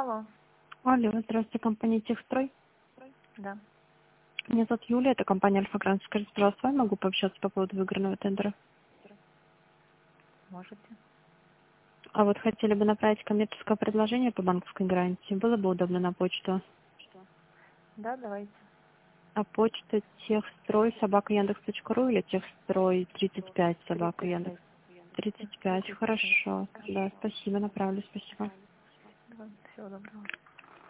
Алло, Алло, здравствуйте, компания Техстрой. да. Меня зовут Юлия, это компания Альфа Грант. Скажите, пожалуйста, с вами могу пообщаться по поводу выигранного тендера? Можете. А вот хотели бы направить коммерческое предложение по банковской гарантии. Было бы удобно на почту. Да, давайте. А почта техстрой собака Яндекс.ру или техстрой 35 собака Яндекс? 35. 35, хорошо. Да, спасибо, направлю, спасибо. Всего доброго.